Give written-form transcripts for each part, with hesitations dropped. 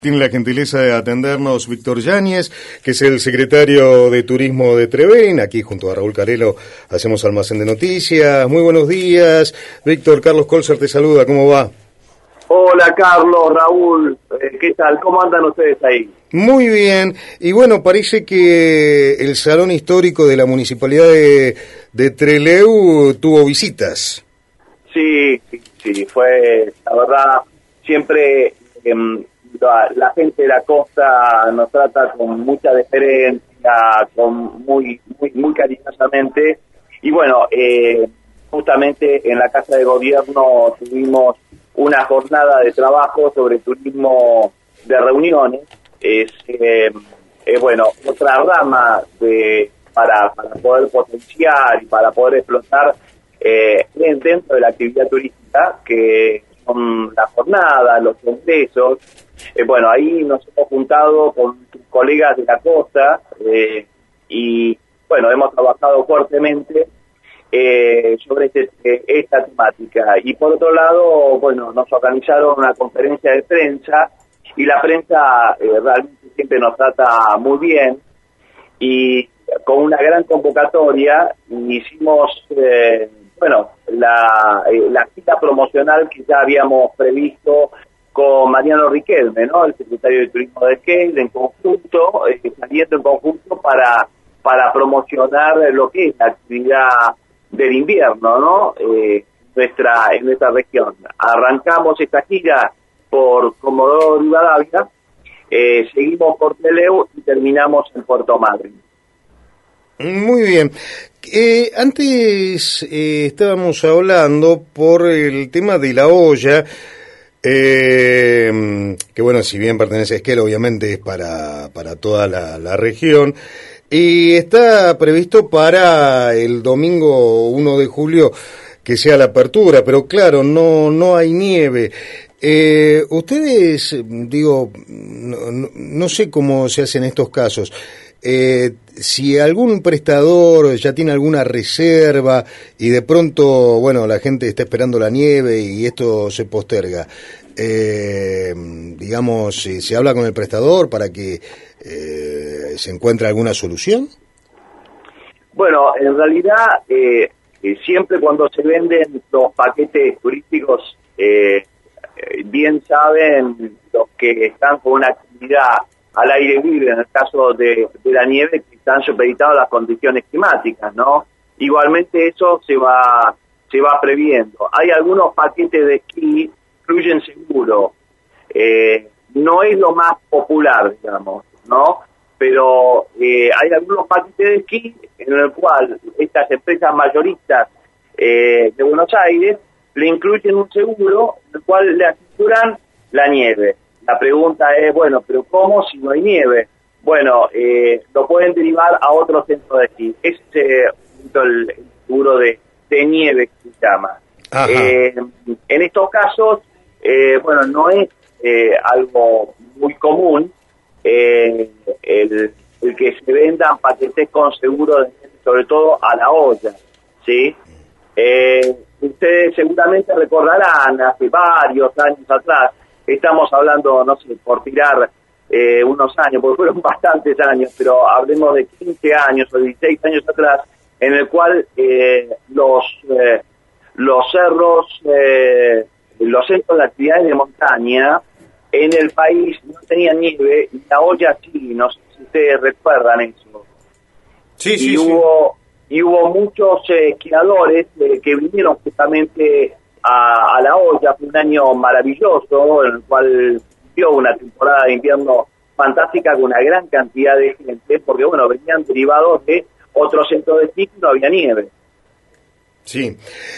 Tiene la gentileza de atendernos Víctor Yáñez, que es el secretario de Turismo de Trevelin. Aquí junto a Raúl Carelo hacemos Almacén de Noticias. Muy buenos días. Víctor, Carlos Colzer te saluda. ¿Cómo va? Hola Carlos, Raúl. ¿Qué tal? ¿Cómo andan ustedes ahí? Muy bien. Y bueno, parece que el Salón Histórico de la Municipalidad de Trelew tuvo visitas. Sí, fue, la verdad, siempre... la gente de la costa nos trata con mucha deferencia, con muy cariñosamente, y bueno, justamente en la Casa de Gobierno tuvimos una jornada de trabajo sobre turismo de reuniones. Es bueno, otra rama para poder potenciar y para poder explotar dentro de la actividad turística, que son las jornadas, los congresos. Bueno, ahí nos hemos juntado con colegas de la costa y bueno, hemos trabajado fuertemente sobre esta temática. Y por otro lado, bueno, nos organizaron una conferencia de prensa y la prensa realmente siempre nos trata muy bien, y con una gran convocatoria hicimos bueno, la cita promocional que ya habíamos previsto con Mariano Riquelme, ¿no? El secretario de Turismo de Esquel, en conjunto, saliendo en conjunto para promocionar lo que es la actividad del invierno, ¿no? En nuestra región. Arrancamos esta gira por Comodoro Rivadavia, seguimos por Trelew y terminamos en Puerto Madryn. Muy bien. Antes estábamos hablando por el tema de la olla, que bueno, si bien pertenece a Esquel, obviamente es para toda la región, y está previsto para el domingo 1 de julio que sea la apertura, pero claro, no hay nieve. Ustedes, digo, no sé cómo se hacen estos casos. Si algún prestador ya tiene alguna reserva y de pronto, bueno, la gente está esperando la nieve y esto se posterga, digamos, ¿se habla con el prestador para que se encuentre alguna solución? Bueno, en realidad, siempre cuando se venden los paquetes turísticos, bien saben los que están con una actividad al aire libre, en el caso de la nieve, que están supeditados a las condiciones climáticas, ¿no? Igualmente eso se va previendo. Hay algunos paquetes de esquí, incluyen seguro. No es lo más popular, digamos, ¿no? Pero hay algunos paquetes de esquí en el cual estas empresas mayoristas de Buenos Aires le incluyen un seguro en el cual le aseguran la nieve. La pregunta es, bueno, ¿pero cómo si no hay nieve? Bueno, lo pueden derivar a otro centro de esquí. Es el seguro de nieve que se llama. En estos casos, bueno, no es algo muy común el que se vendan paquetes con seguro, sobre todo a la olla, ¿sí? Ustedes seguramente recordarán, hace varios años atrás, estamos hablando, no sé, por tirar unos años, porque fueron bastantes años, pero hablemos de 15 años o 16 años atrás, en el cual los cerros, los centros de actividades de montaña en el país no tenían nieve, y la olla sí, no sé si ustedes recuerdan eso. Sí. Hubo muchos esquiadores que vinieron justamente a la olla. Fue un año maravilloso, en el cual dio una temporada de invierno fantástica con una gran cantidad de gente, porque bueno, venían derivados de otros centros de esquí y no había nieve. Sí.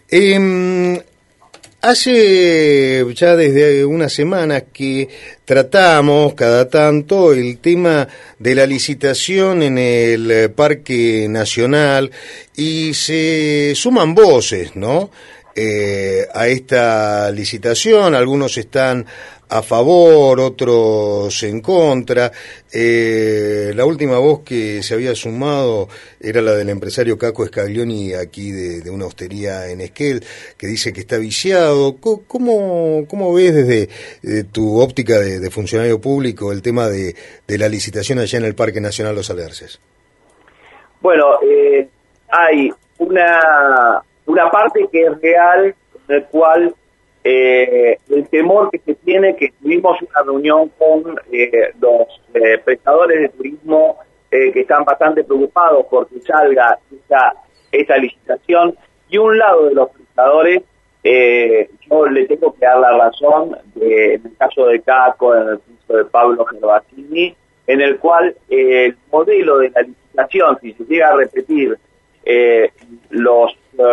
Hace ya desde unas semanas que tratamos cada tanto el tema de la licitación en el Parque Nacional y se suman voces, ¿no? A esta licitación. Algunos están a favor, otros en contra. La última voz que se había sumado era la del empresario Caco Scaglioni, aquí de una hostería en Esquel, que dice que está viciado. ¿Cómo ves desde tu óptica de funcionario público el tema de la licitación allá en el Parque Nacional Los Alerces? Bueno, hay una parte que es real, en el cual el temor que se tiene, que tuvimos una reunión con los prestadores de turismo que están bastante preocupados porque salga esa licitación, y un lado de los prestadores, yo le tengo que dar la razón en el caso de Caco, en el caso de Pablo Gervasini, en el cual el modelo de la licitación, si se llega a repetir los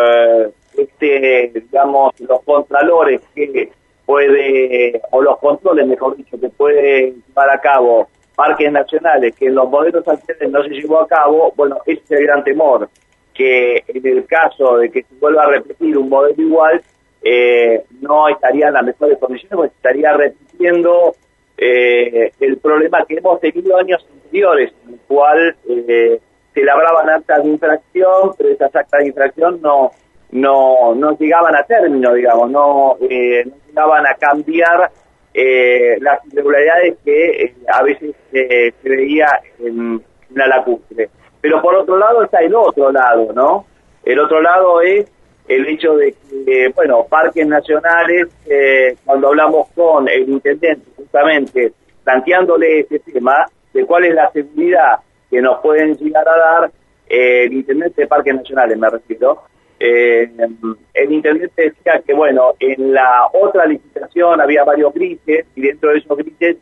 contralores que puede, o los controles, mejor dicho, que puede llevar a cabo parques nacionales, que en los modelos anteriores no se llevó a cabo, bueno, ese es el gran temor, que en el caso de que se vuelva a repetir un modelo igual, no estaría en las mejores condiciones, porque estaría repitiendo el problema que hemos tenido años anteriores, en el cual se labraban actas de infracción, pero esas actas de infracción no llegaban a término, digamos, no llegaban a cambiar las irregularidades que a veces se veía en la lacustre. Pero por otro lado está el otro lado, ¿no? El otro lado es el hecho de que, parques nacionales, cuando hablamos con el intendente, justamente planteándole este tema de cuál es la seguridad que nos pueden llegar a dar, el intendente de parques nacionales, me refiero, el intendente decía que, en la otra licitación había varios grises, y dentro de esos grises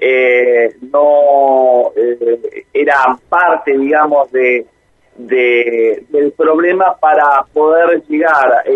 no eran parte, digamos, del problema para poder llegar a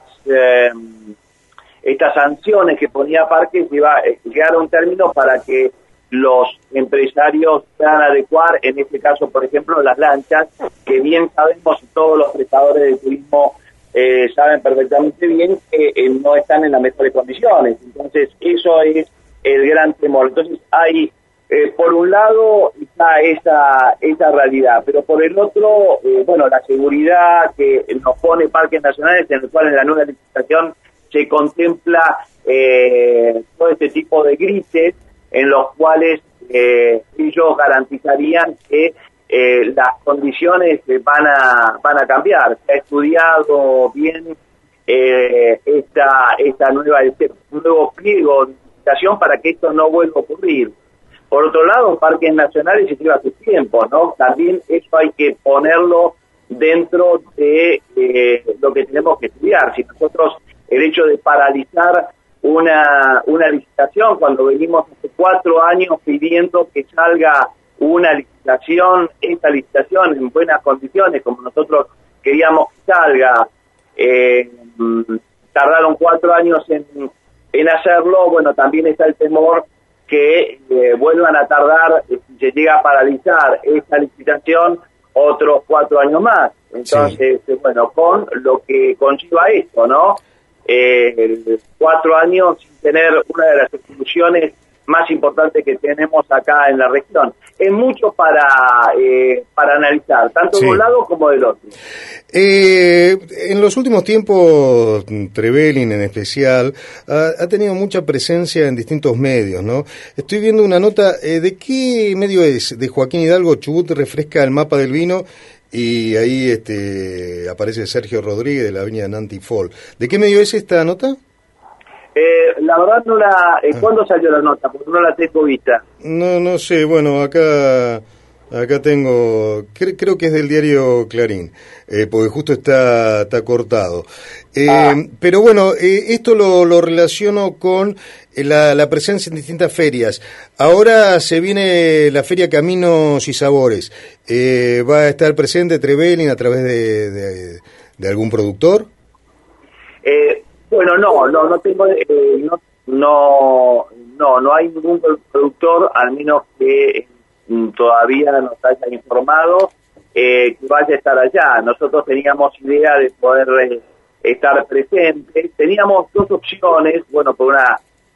estas sanciones que ponía Parques, llegar a un término para que los empresarios puedan adecuar, en este caso, por ejemplo, las lanchas, que bien sabemos, todos los prestadores de turismo saben perfectamente bien que no están en las mejores condiciones. Entonces, eso es el gran temor. Entonces, hay, por un lado, está esa realidad, pero por el otro, la seguridad que nos pone Parques Nacionales, en el cual en la nueva licitación se contempla todo este tipo de grises, en los cuales ellos garantizarían que las condiciones van a cambiar. Se ha estudiado bien este nuevo pliego de licitación para que esto no vuelva a ocurrir. Por otro lado, Parques Nacionales se lleva su tiempo, ¿no? También eso hay que ponerlo dentro de lo que tenemos que estudiar. Si nosotros, el hecho de paralizar una licitación, cuando venimos hace 4 años pidiendo que salga una licitación, esta licitación en buenas condiciones, como nosotros queríamos que salga, tardaron 4 años en hacerlo. También está el temor que vuelvan a tardar, si se llega a paralizar esta licitación, otros 4 años más. Entonces, sí. Con lo que conlleva esto, ¿no? 4 años sin tener una de las instituciones más importantes que tenemos acá en la región. Es mucho para analizar, tanto de un lado como del otro. En los últimos tiempos, Trevelin en especial, ha tenido mucha presencia en distintos medios, ¿no? Estoy viendo una nota, ¿de qué medio es? De Joaquín Hidalgo. Chubut refresca el mapa del vino, y ahí aparece Sergio Rodríguez de la avenida Nanti Fall. ¿De qué medio es esta nota? La verdad no la... ¿Cuándo salió la nota? Porque no la tengo vista. No sé, acá tengo... Creo que es del diario Clarín, porque justo está cortado. Pero esto lo relaciono con la presencia en distintas ferias. Ahora se viene la Feria Caminos y Sabores. ¿Va a estar presente Trevelin a través de algún productor? No tengo, no hay ningún productor, al menos que todavía nos haya informado que vaya a estar allá. Nosotros teníamos idea de poder estar presentes. Teníamos 2 opciones, por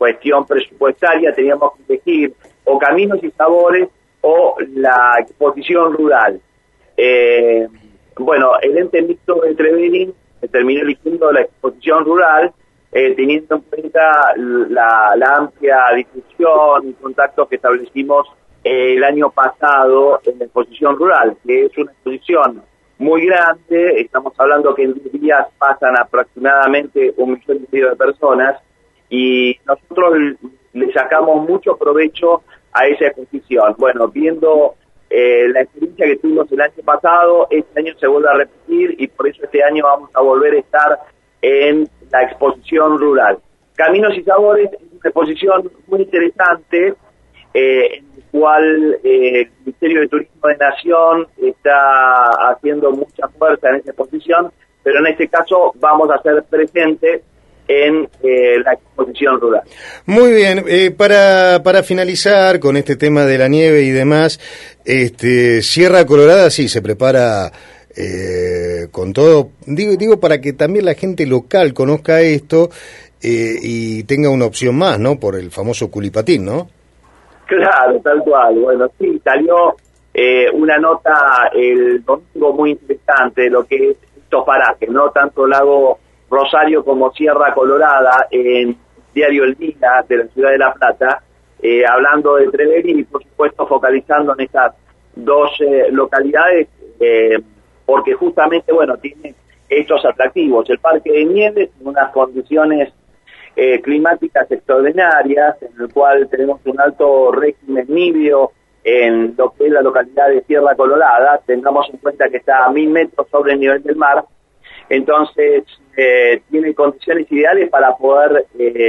cuestión presupuestaria teníamos que elegir o Caminos y Sabores o la exposición rural. Bueno, el ente mixto de Trevelin terminó eligiendo la exposición rural, teniendo en cuenta la amplia difusión y contactos que establecimos el año pasado en la exposición rural, que es una exposición muy grande. Estamos hablando que en 10 días pasan aproximadamente 1,5 millones de personas, y nosotros le sacamos mucho provecho a esa exposición. Bueno, viendo la experiencia que tuvimos el año pasado, este año se vuelve a repetir, y por eso este año vamos a volver a estar en la exposición rural. Caminos y Sabores es una exposición muy interesante, en el cual el Ministerio de Turismo de Nación está haciendo mucha fuerza en esta exposición, pero en este caso vamos a ser presentes en la exposición rural. Muy bien, para finalizar con este tema de la nieve y demás, Sierra Colorada sí se prepara con todo, digo para que también la gente local conozca esto y tenga una opción más, ¿no? Por el famoso culipatín, ¿no? Claro, tal cual. Bueno, sí, salió una nota el domingo muy interesante de lo que es estos parajes, no tanto Lago Rosario como Sierra Colorada, en Diario El Día de la Ciudad de La Plata, hablando de Trevelin y por supuesto focalizando en estas dos localidades, porque justamente, bueno, tiene estos atractivos. El Parque de Nieves, en unas condiciones climáticas extraordinarias, en el cual tenemos un alto régimen nibio en lo que es la localidad de Sierra Colorada. Tengamos en cuenta que está a 1.000 metros sobre el nivel del mar, entonces tiene condiciones ideales para poder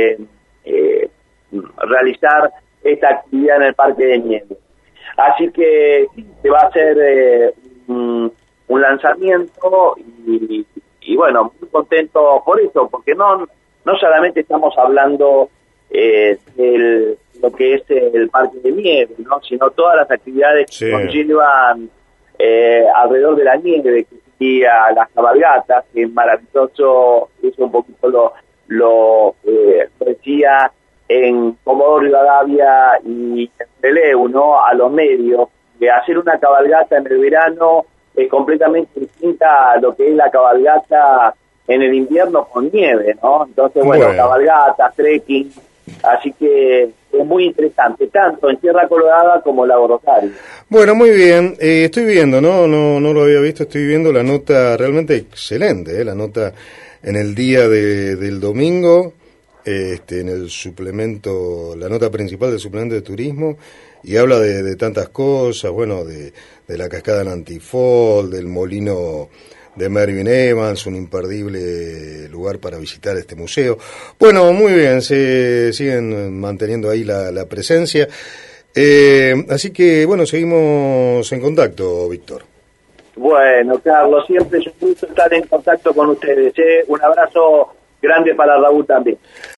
realizar esta actividad en el Parque de Nieves. Así que sí, se va a hacer un lanzamiento y bueno, muy contento por eso, porque no solamente estamos hablando de lo que es el Parque de Nieve, ¿no? Sino todas las actividades que conllevan alrededor de la nieve, que sería las cabalgatas, que es maravilloso. Eso un poquito lo decía en Comodoro Rivadavia y en Peleu, ¿no? A los medios, de hacer una cabalgata en el verano es completamente distinta a lo que es la cabalgata en el invierno con nieve, ¿no? Entonces, bueno, cabalgata, trekking, así que es muy interesante, tanto en Sierra Colorada como Lago Rosario. Bueno, muy bien, estoy viendo, no lo había visto, estoy viendo la nota realmente excelente, la nota en el día del domingo, en el suplemento, la nota principal del suplemento de turismo, y habla de tantas cosas, bueno, de la cascada en Antifol, del molino de Mervyn Evans, un imperdible lugar para visitar este museo. Bueno, muy bien, se siguen manteniendo ahí la presencia. Así que, bueno, seguimos en contacto, Víctor. Bueno, Carlos, siempre es un gusto estar en contacto con ustedes. Un abrazo grande para Raúl también.